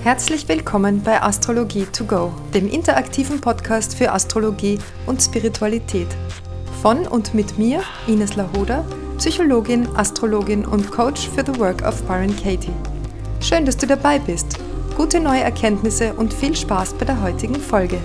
Herzlich willkommen bei Astrologie to go, dem interaktiven Podcast für Astrologie und Spiritualität. Von und mit mir, Ines Lahoda, Psychologin, Astrologin und Coach für The Work of Byron Katie. Schön, dass du dabei bist. Gute neue Erkenntnisse und viel Spaß bei der heutigen Folge.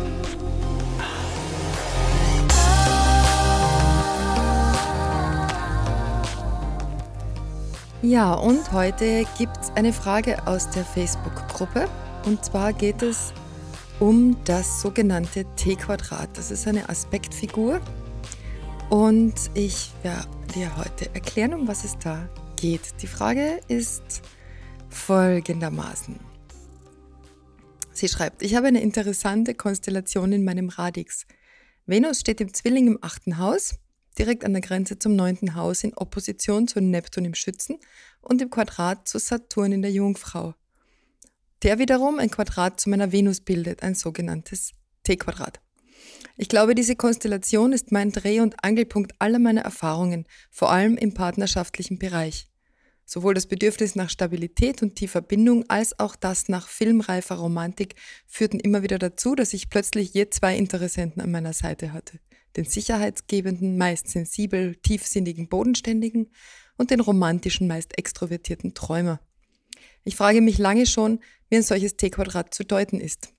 Ja, und heute gibt es eine Frage aus der Facebook-Gruppe. Und zwar geht es um das sogenannte T-Quadrat. Das ist eine Aspektfigur. Und ich werde dir heute erklären, um was es da geht. Die Frage ist folgendermaßen. Sie schreibt, ich habe eine interessante Konstellation in meinem Radix. Venus steht im Zwilling im 8. Haus, direkt an der Grenze zum 9. Haus in Opposition zu Neptun im Schützen und im Quadrat zu Saturn in der Jungfrau. Der wiederum ein Quadrat zu meiner Venus bildet, ein sogenanntes T-Quadrat. Ich glaube, diese Konstellation ist mein Dreh- und Angelpunkt aller meiner Erfahrungen, vor allem im partnerschaftlichen Bereich. Sowohl das Bedürfnis nach Stabilität und tiefer Bindung als auch das nach filmreifer Romantik führten immer wieder dazu, dass ich plötzlich je 2 Interessenten an meiner Seite hatte. Den sicherheitsgebenden, meist sensibel, tiefsinnigen, bodenständigen und den romantischen, meist extrovertierten Träumer. Ich frage mich lange schon, wie ein solches T-Quadrat zu deuten ist.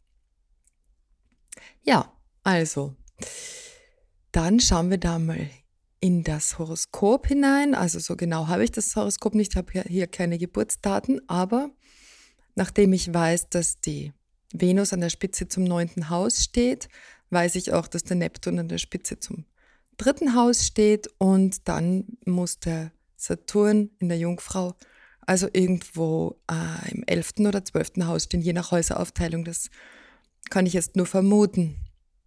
Ja, also, dann schauen wir da mal in das Horoskop hinein. Also so genau habe ich das Horoskop nicht, ich habe hier keine Geburtsdaten, aber nachdem ich weiß, dass die Venus an der Spitze zum 9. Haus steht, weiß ich auch, dass der Neptun an der Spitze zum 3. Haus steht und dann muss der Saturn in der Jungfrau also irgendwo im 11. oder 12. Haus stehen, je nach Häuseraufteilung. Das kann ich jetzt nur vermuten.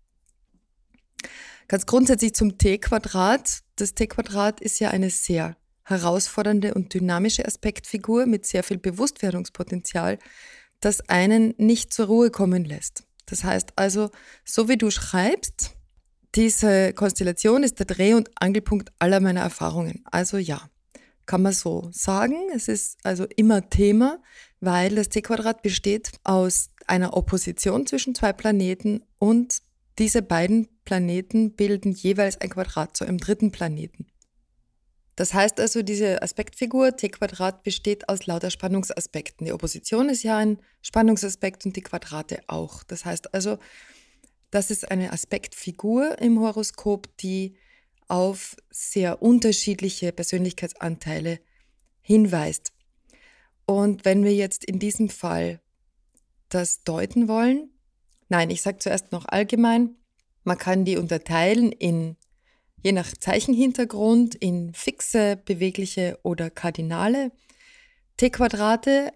Ganz grundsätzlich zum T-Quadrat. Das T-Quadrat ist ja eine sehr herausfordernde und dynamische Aspektfigur mit sehr viel Bewusstwerdungspotenzial, das einen nicht zur Ruhe kommen lässt. Das heißt also, so wie du schreibst, diese Konstellation ist der Dreh- und Angelpunkt aller meiner Erfahrungen. Also ja, kann man so sagen. Es ist also immer Thema, weil das T-Quadrat besteht aus einer Opposition zwischen 2 Planeten und diese beiden Planeten bilden jeweils ein Quadrat zu einem 3. Planeten. Das heißt also, diese Aspektfigur T-Quadrat besteht aus lauter Spannungsaspekten. Die Opposition ist ja ein Spannungsaspekt und die Quadrate auch. Das heißt also, das ist eine Aspektfigur im Horoskop, die auf sehr unterschiedliche Persönlichkeitsanteile hinweist. Und wenn wir jetzt in diesem Fall das deuten wollen, nein, ich sage zuerst noch allgemein, man kann die unterteilen in je nach Zeichenhintergrund in fixe, bewegliche oder kardinale T-Quadrate.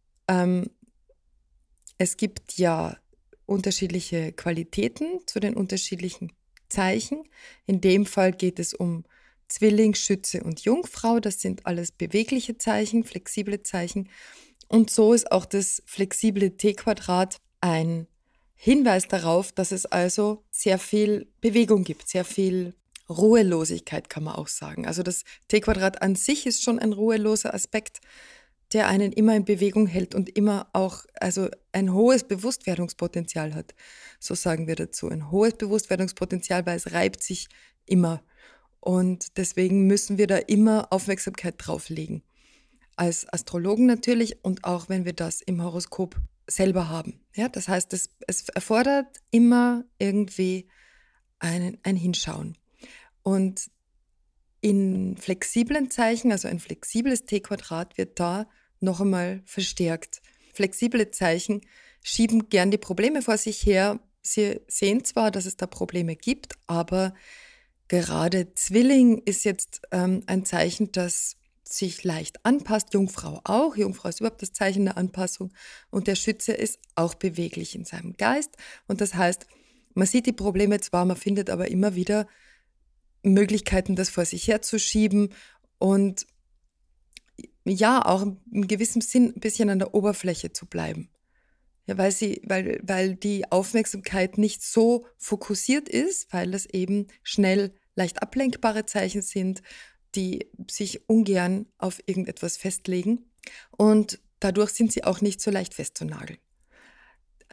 Es gibt ja unterschiedliche Qualitäten zu den unterschiedlichen Zeichen. In dem Fall geht es um Zwilling, Schütze und Jungfrau. Das sind alles bewegliche Zeichen, flexible Zeichen. Und so ist auch das flexible T-Quadrat ein Hinweis darauf, dass es also sehr viel Bewegung gibt, sehr viel Ruhelosigkeit kann man auch sagen. Also das T-Quadrat an sich ist schon ein ruheloser Aspekt, der einen immer in Bewegung hält und immer auch also ein hohes Bewusstwerdungspotenzial hat. So sagen wir dazu. Ein hohes Bewusstwerdungspotenzial, weil es reibt sich immer. Und deswegen müssen wir da immer Aufmerksamkeit drauf legen. Als Astrologen natürlich und auch wenn wir das im Horoskop selber haben. Ja, das heißt, es erfordert immer irgendwie ein Hinschauen. Und in flexiblen Zeichen, also ein flexibles T-Quadrat wird da noch einmal verstärkt. Flexible Zeichen schieben gern die Probleme vor sich her. Sie sehen zwar, dass es da Probleme gibt, aber gerade Zwilling ist jetzt ein Zeichen, das sich leicht anpasst. Jungfrau auch. Jungfrau ist überhaupt das Zeichen der Anpassung. Und der Schütze ist auch beweglich in seinem Geist. Und das heißt, man sieht die Probleme zwar, man findet aber immer wieder Möglichkeiten, das vor sich herzuschieben und ja, auch in gewissem Sinn ein bisschen an der Oberfläche zu bleiben. Ja, weil die Aufmerksamkeit nicht so fokussiert ist, weil das eben schnell leicht ablenkbare Zeichen sind, die sich ungern auf irgendetwas festlegen und dadurch sind sie auch nicht so leicht festzunageln.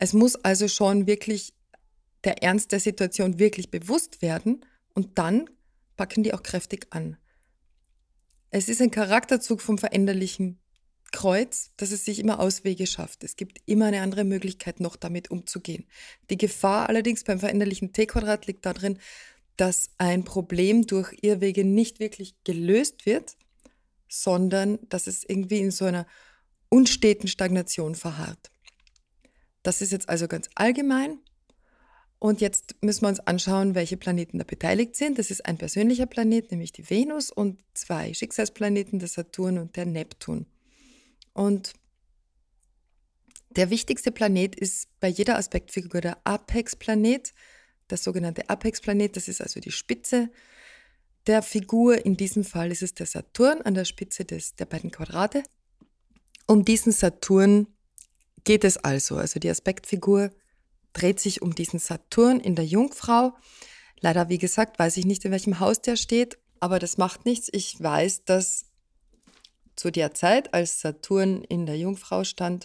Es muss also schon wirklich der Ernst der Situation wirklich bewusst werden und dann packen die auch kräftig an. Es ist ein Charakterzug vom veränderlichen Kreuz, dass es sich immer Auswege schafft. Es gibt immer eine andere Möglichkeit, noch damit umzugehen. Die Gefahr allerdings beim veränderlichen T-Quadrat liegt darin, dass ein Problem durch Irrwege nicht wirklich gelöst wird, sondern dass es irgendwie in so einer unsteten Stagnation verharrt. Das ist jetzt also ganz allgemein. Und jetzt müssen wir uns anschauen, welche Planeten da beteiligt sind. Das ist ein persönlicher Planet, nämlich die Venus, und 2 Schicksalsplaneten, der Saturn und der Neptun. Und der wichtigste Planet ist bei jeder Aspektfigur der Apex-Planet, das sogenannte Apex-Planet, das ist also die Spitze der Figur. In diesem Fall ist es der Saturn an der Spitze der beiden Quadrate. Um diesen Saturn geht es also. Also die Aspektfigur dreht sich um diesen Saturn in der Jungfrau. Leider, wie gesagt, weiß ich nicht, in welchem Haus der steht, aber das macht nichts. Ich weiß, dass zu der Zeit, als Saturn in der Jungfrau stand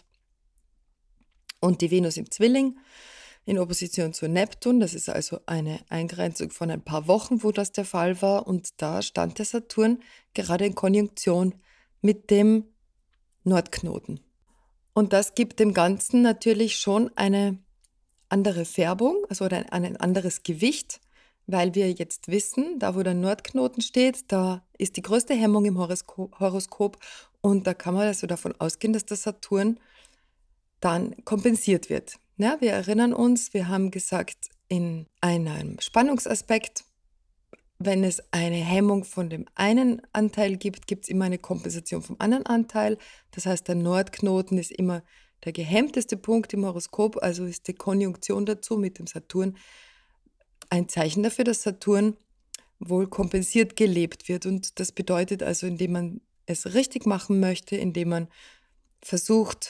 und die Venus im Zwilling in Opposition zu Neptun, das ist also eine Eingrenzung von ein paar Wochen, wo das der Fall war, und da stand der Saturn gerade in Konjunktion mit dem Nordknoten. Und das gibt dem Ganzen natürlich schon eine andere Färbung, also ein anderes Gewicht, weil wir jetzt wissen, da wo der Nordknoten steht, da ist die größte Hemmung im Horoskop, und da kann man also davon ausgehen, dass der Saturn dann kompensiert wird. Ja, wir erinnern uns, wir haben gesagt, in einem Spannungsaspekt, wenn es eine Hemmung von dem einen Anteil gibt, gibt es immer eine Kompensation vom anderen Anteil. Das heißt, der Nordknoten ist immer der gehemmteste Punkt im Horoskop, also ist die Konjunktion dazu mit dem Saturn ein Zeichen dafür, dass Saturn wohl kompensiert gelebt wird. Und das bedeutet also, indem man es richtig machen möchte, indem man versucht,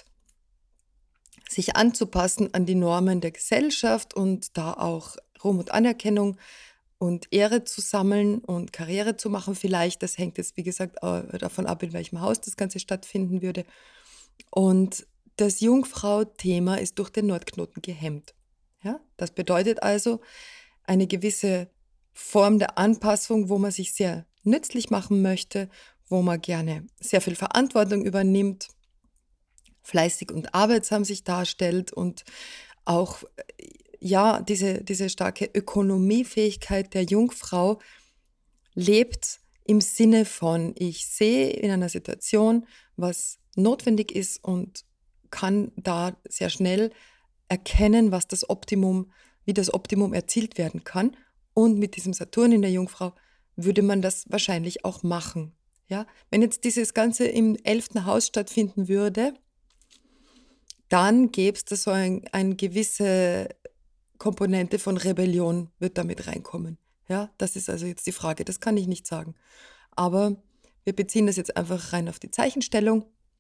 sich anzupassen an die Normen der Gesellschaft und da auch Ruhm und Anerkennung und Ehre zu sammeln und Karriere zu machen vielleicht. Das hängt jetzt, wie gesagt, davon ab, in welchem Haus das Ganze stattfinden würde. Und das Jungfrau-Thema ist durch den Nordknoten gehemmt. Ja? Das bedeutet also eine gewisse Form der Anpassung, wo man sich sehr nützlich machen möchte, wo man gerne sehr viel Verantwortung übernimmt, fleißig und arbeitsam sich darstellt und auch ja, diese starke Ökonomiefähigkeit der Jungfrau lebt im Sinne von, ich sehe in einer Situation, was notwendig ist, und kann da sehr schnell erkennen, wie das Optimum erzielt werden kann. Und mit diesem Saturn in der Jungfrau würde man das wahrscheinlich auch machen. Ja? Wenn jetzt dieses Ganze im 11. Haus stattfinden würde, dann gäbe es da so eine gewisse Komponente von Rebellion, wird damit reinkommen. Ja, das ist also jetzt die Frage, das kann ich nicht sagen. Aber wir beziehen das jetzt einfach rein auf die Zeichenstellung.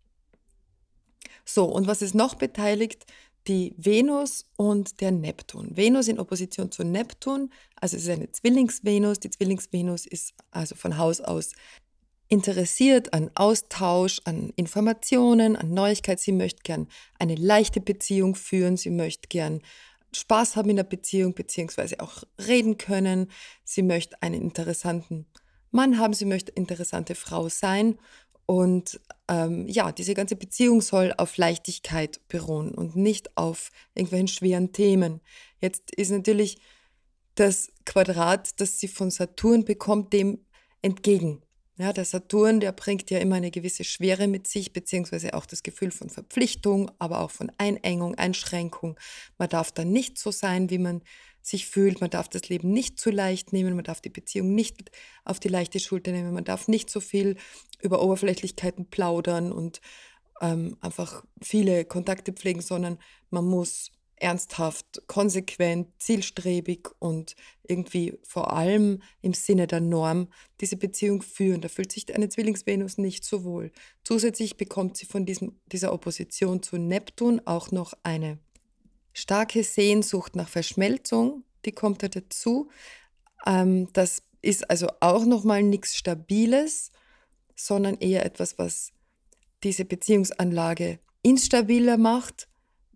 So, und was ist noch beteiligt? Die Venus und der Neptun. Venus in Opposition zu Neptun, also es ist eine Zwillingsvenus. Die Zwillingsvenus ist also von Haus aus interessiert an Austausch, an Informationen, an Neuigkeit. Sie möchte gern eine leichte Beziehung führen. Sie möchte gern Spaß haben in der Beziehung, beziehungsweise auch reden können. Sie möchte einen interessanten Mann haben. Sie möchte eine interessante Frau sein. Und ja, diese ganze Beziehung soll auf Leichtigkeit beruhen und nicht auf irgendwelchen schweren Themen. Jetzt ist natürlich das Quadrat, das sie von Saturn bekommt, dem entgegen. Ja, der Saturn, der bringt ja immer eine gewisse Schwere mit sich, beziehungsweise auch das Gefühl von Verpflichtung, aber auch von Einengung, Einschränkung. Man darf dann nicht so sein, wie man sich fühlt. Man darf das Leben nicht zu leicht nehmen. Man darf die Beziehung nicht auf die leichte Schulter nehmen. Man darf nicht so viel über Oberflächlichkeiten plaudern und einfach viele Kontakte pflegen, sondern man muss ernsthaft, konsequent, zielstrebig und irgendwie vor allem im Sinne der Norm diese Beziehung führen. Da fühlt sich eine Zwillingsvenus nicht so wohl. Zusätzlich bekommt sie von dieser Opposition zu Neptun auch noch eine starke Sehnsucht nach Verschmelzung, die kommt da dazu. Das ist also auch nochmal nichts Stabiles, sondern eher etwas, was diese Beziehungsanlage instabiler macht,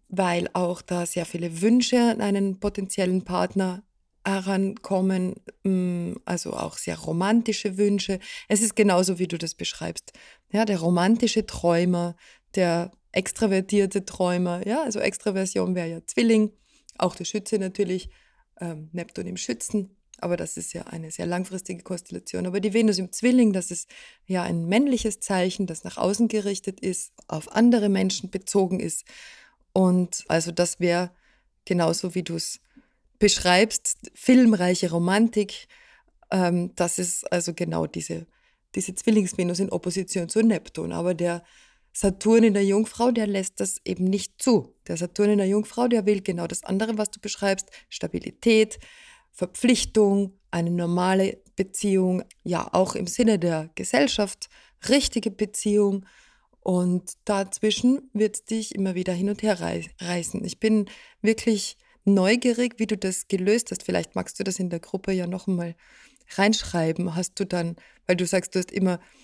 weil auch da sehr viele Wünsche an einen potenziellen Partner herankommen, also auch sehr romantische Wünsche. Es ist genauso, wie du das beschreibst. Ja, der romantische Träumer, der extravertierte Träumer, ja, also Extraversion wäre ja Zwilling, auch der Schütze natürlich, Neptun im Schützen, aber das ist ja eine sehr langfristige Konstellation. Aber die Venus im Zwilling, das ist ja ein männliches Zeichen, das nach außen gerichtet ist, auf andere Menschen bezogen ist. Und also das wäre genauso, wie du es beschreibst, filmreiche Romantik. Das ist also genau diese Zwillingsvenus in Opposition zu Neptun. Aber der Saturn in der Jungfrau, der lässt das eben nicht zu. Der Saturn in der Jungfrau, der will genau das andere, was du beschreibst, Stabilität, Verpflichtung, eine normale Beziehung, ja auch im Sinne der Gesellschaft, richtige Beziehung. Und dazwischen wird es dich immer wieder hin und her reißen. Ich bin wirklich neugierig, wie du das gelöst hast. Vielleicht magst du das in der Gruppe ja noch mal reinschreiben. Hast du dann, weil du sagst, du hast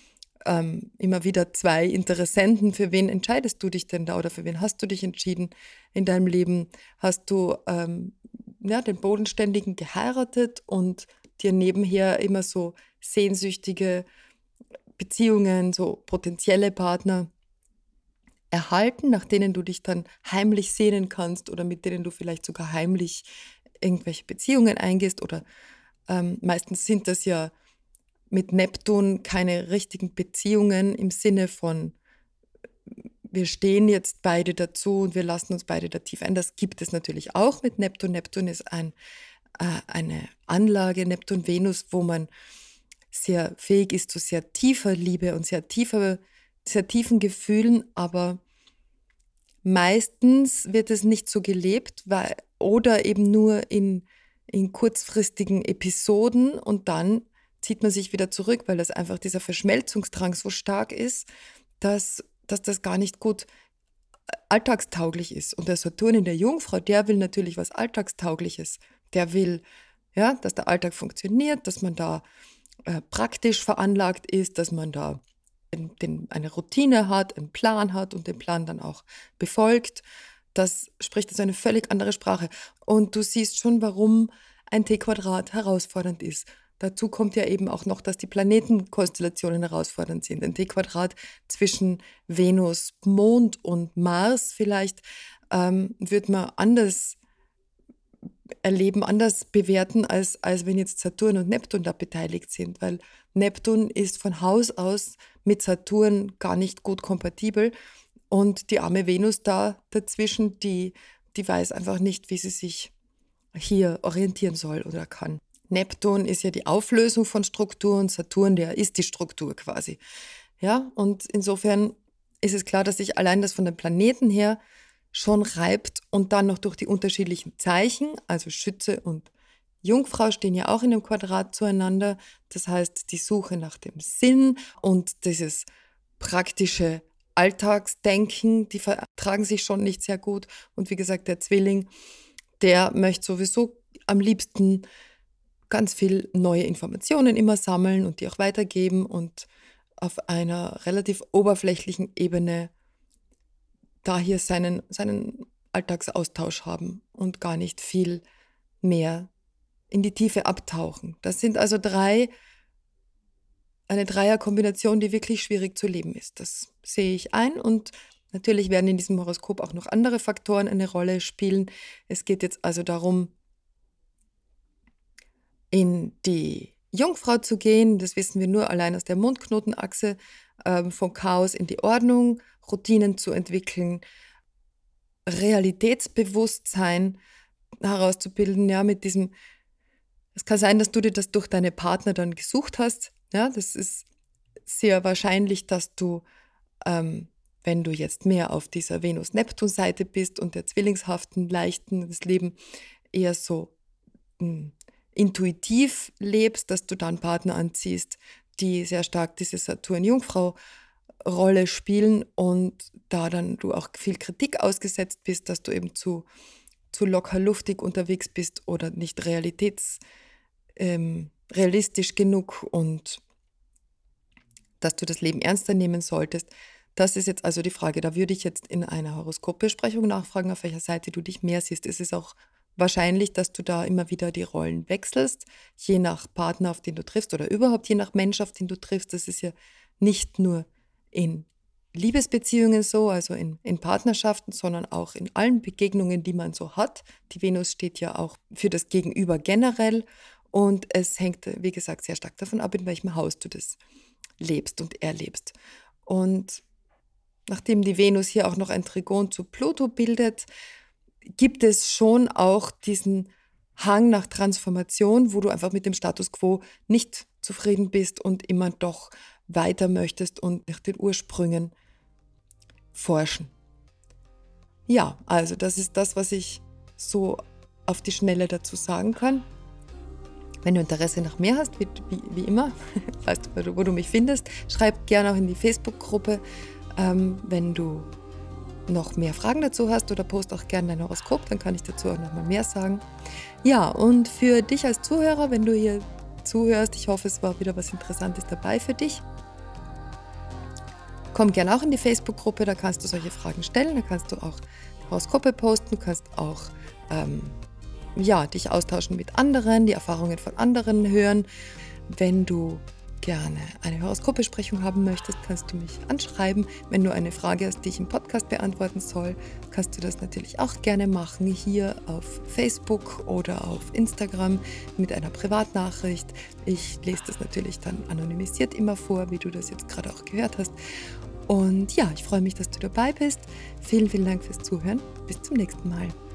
immer wieder zwei Interessenten. Für wen entscheidest du dich denn da oder für wen hast du dich entschieden in deinem Leben? Hast du ja, den Bodenständigen geheiratet und dir nebenher immer so sehnsüchtige Beziehungen, so potenzielle Partner erhalten, nach denen du dich dann heimlich sehnen kannst oder mit denen du vielleicht sogar heimlich irgendwelche Beziehungen eingehst oder meistens sind das ja mit Neptun keine richtigen Beziehungen im Sinne von, wir stehen jetzt beide dazu und wir lassen uns beide da tief ein. Das gibt es natürlich auch mit Neptun. Neptun ist eine Anlage, Neptun-Venus, wo man sehr fähig ist zu sehr tiefer Liebe und sehr tiefen Gefühlen, aber meistens wird es nicht so gelebt, oder eben nur in kurzfristigen Episoden und dann zieht man sich wieder zurück, weil das einfach dieser Verschmelzungsdrang so stark ist, dass das gar nicht gut alltagstauglich ist. Und der Saturn in der Jungfrau, der will natürlich was Alltagstaugliches. Der will, ja, dass der Alltag funktioniert, dass man da praktisch veranlagt ist, dass man da eine Routine hat, einen Plan hat und den Plan dann auch befolgt. Das spricht also eine völlig andere Sprache. Und du siehst schon, warum ein T-Quadrat herausfordernd ist. Dazu kommt ja eben auch noch, dass die Planetenkonstellationen herausfordernd sind. Ein T-Quadrat zwischen Venus, Mond und Mars vielleicht wird man anders erleben, anders bewerten, als wenn jetzt Saturn und Neptun da beteiligt sind, weil Neptun ist von Haus aus mit Saturn gar nicht gut kompatibel und die arme Venus da dazwischen, die weiß einfach nicht, wie sie sich hier orientieren soll oder kann. Neptun ist ja die Auflösung von Strukturen, Saturn, der ist die Struktur quasi. Ja, und insofern ist es klar, dass sich allein das von den Planeten her schon reibt und dann noch durch die unterschiedlichen Zeichen, also Schütze und Jungfrau stehen ja auch in einem Quadrat zueinander. Das heißt, die Suche nach dem Sinn und dieses praktische Alltagsdenken, die vertragen sich schon nicht sehr gut. Und wie gesagt, der Zwilling, der möchte sowieso am liebsten ganz viel neue Informationen immer sammeln und die auch weitergeben und auf einer relativ oberflächlichen Ebene da hier seinen Alltagsaustausch haben und gar nicht viel mehr in die Tiefe abtauchen. Das sind also eine Dreierkombination, die wirklich schwierig zu leben ist. Das sehe ich ein und natürlich werden in diesem Horoskop auch noch andere Faktoren eine Rolle spielen. Es geht jetzt also darum, in die Jungfrau zu gehen. Das wissen wir nur allein aus der Mondknotenachse, vom Chaos in die Ordnung, Routinen zu entwickeln, Realitätsbewusstsein herauszubilden, ja, mit diesem, es kann sein, dass du dir das durch deine Partner dann gesucht hast, ja, das ist sehr wahrscheinlich, dass du, wenn du jetzt mehr auf dieser Venus-Neptun-Seite bist und der zwillingshaften, leichten, das Leben eher so intuitiv lebst, dass du dann Partner anziehst, die sehr stark diese Saturn-Jungfrau-Rolle spielen und da dann du auch viel Kritik ausgesetzt bist, dass du eben zu locker luftig unterwegs bist oder nicht realistisch genug und dass du das Leben ernster nehmen solltest, Das ist jetzt also die Frage. Da würde ich jetzt in einer Horoskopbesprechung nachfragen, auf welcher Seite du dich mehr siehst. Es ist auch wahrscheinlich, dass du da immer wieder die Rollen wechselst, je nach Partner, auf den du triffst oder überhaupt je nach Mensch, auf den du triffst. Das ist ja nicht nur in Liebesbeziehungen so, also in Partnerschaften, sondern auch in allen Begegnungen, die man so hat. Die Venus steht ja auch für das Gegenüber generell und es hängt, wie gesagt, sehr stark davon ab, in welchem Haus du das lebst und erlebst. Und nachdem die Venus hier auch noch ein Trigon zu Pluto bildet, gibt es schon auch diesen Hang nach Transformation, wo du einfach mit dem Status quo nicht zufrieden bist und immer doch weiter möchtest und nach den Ursprüngen forschen. Ja, also das ist das, was ich so auf die Schnelle dazu sagen kann. Wenn du Interesse nach mehr hast, wie immer, weißt du, wo du mich findest, schreib gerne auch in die Facebook-Gruppe, wenn du noch mehr Fragen dazu hast oder post auch gerne dein Horoskop, dann kann ich dazu auch noch mal mehr sagen. Ja, und für dich als Zuhörer, wenn du hier zuhörst, ich hoffe, es war wieder was Interessantes dabei für dich. Komm gerne auch in die Facebook-Gruppe, da kannst du solche Fragen stellen, da kannst du auch Horoskope posten, du kannst auch dich austauschen mit anderen, die Erfahrungen von anderen hören. Wenn du gerne eine Horoskopbesprechung haben möchtest, kannst du mich anschreiben. Wenn du eine Frage hast, die ich im Podcast beantworten soll, kannst du das natürlich auch gerne machen, hier auf Facebook oder auf Instagram mit einer Privatnachricht. Ich lese das natürlich dann anonymisiert immer vor, wie du das jetzt gerade auch gehört hast. Und ja, ich freue mich, dass du dabei bist. Vielen, vielen Dank fürs Zuhören. Bis zum nächsten Mal.